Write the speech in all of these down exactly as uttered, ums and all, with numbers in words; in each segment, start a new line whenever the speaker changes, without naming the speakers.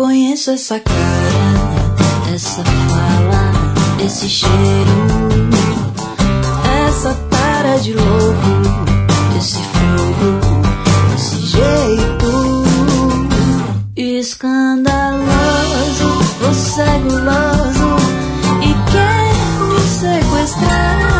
conheço essa cara, essa fala, esse cheiro, essa cara de louco, esse fogo, esse jeito escandaloso. Você é guloso e quer me sequestrar.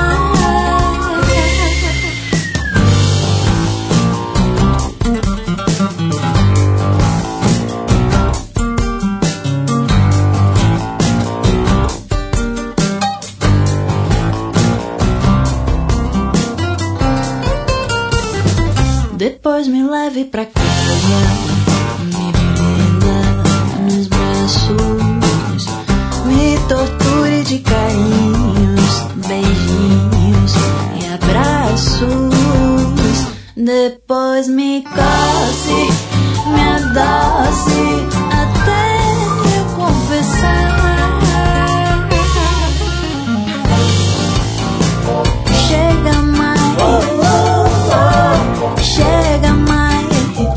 Depois me leve pra casa, me prenda nos braços, me torture de carinhos, beijinhos e abraços. Depois me coce, me adoce, até eu confessar. Chega mais, chega mais,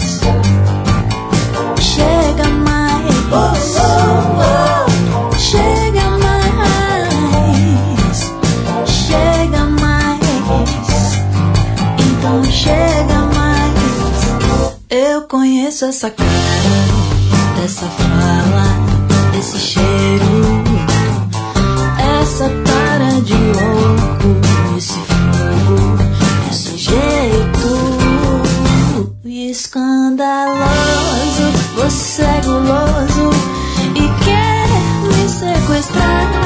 chega mais, chega mais, chega mais, então chega mais. Eu conheço essa cara, essa fala, esse cheiro, essa cara de louco, esse fogo, esse jeito escandaloso. Você é guloso e quer me sequestrar.